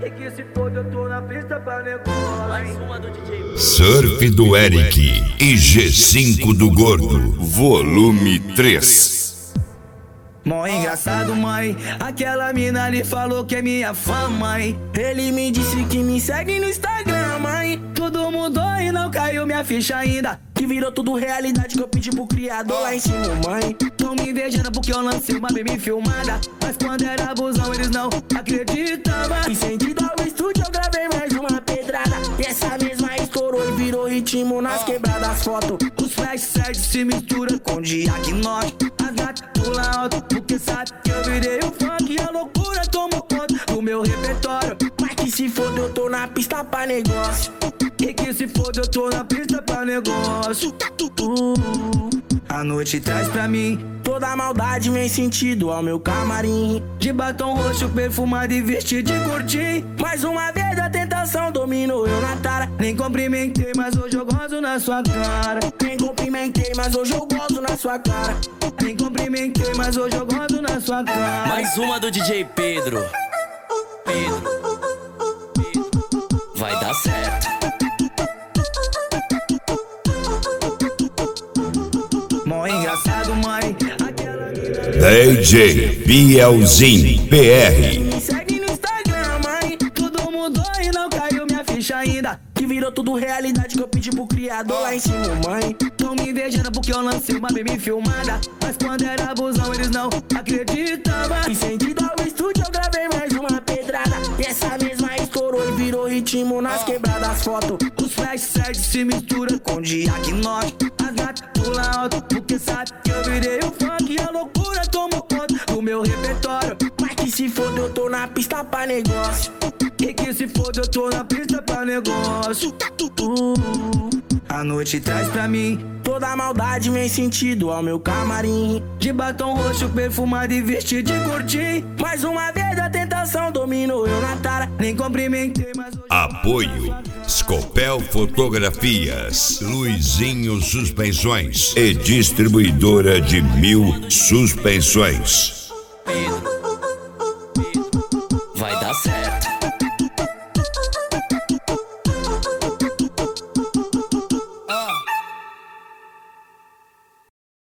que se for, eu tô na pista pra negócio. Mais uma do DJ. Surf do Eric e G5 do Gordo, volume 3. Mó engraçado, mãe. Aquela mina ali falou que é minha fã, mãe. Ele me disse que me segue no Instagram, mãe. Tudo mudou e não caiu minha ficha ainda. Que virou tudo realidade que eu pedi pro criador lá em cima, mãe. Tão me invejando porque eu lancei uma baby filmada. Mas quando era abusão eles não acreditavam. Incendido ao estúdio eu gravei mais uma pedrada. E essa mesma estourou e virou ritmo nas quebradas fotos. Os flash set se misturam com diagnóstico. As gatas pulam alto porque sabe que eu virei o funk. E a loucura tomou conta do meu repertório. Mas que se foda eu tô na pista pra negócio. E que se foda eu tô na pista pra negócio. A noite traz pra mim toda a maldade, vem sentido ao meu camarim. De batom roxo, perfumado e vestido de curtir. Mais uma vez a tentação dominou eu na tara. Nem cumprimentei, mas hoje eu gozo na sua cara. Nem cumprimentei, mas hoje eu gozo na sua cara. Nem cumprimentei, mas hoje eu gozo na sua cara. Mais uma do DJ Pedro. Vai dar certo. Mó engraçado, mãe. Aquela DJ Bielzinho PR. me segue no Instagram, mãe. Tudo mudou e não caiu minha ficha ainda. Que virou tudo realidade que eu pedi pro criador lá em cima, mãe. Tão me invejando porque eu lancei uma baby filmada. Mas quando era abusão eles não acreditavam. Incendido ao estúdio eu gravei mais uma pedrada. E essa mesma estourou e virou ritmo nas quebradas fotos. Os flash set se misturam com diagnóstico. As gatas pulam alto porque sabe que eu virei o funk. E a loucura tomou conta do meu repertório. Mas que se foda eu tô na pista pra negócio. E que se foda eu tô na pista pra negócio. A noite traz pra mim toda a maldade, vem sentido ao meu camarim. De batom roxo, perfumado e vestido de curtir. Mais uma vez a tentação dominou eu na tara. Nem cumprimentei, mas hoje Apoio Scopel Fotografias, Luizinho Suspensões e distribuidora de 1000 suspensões. Vai dar certo.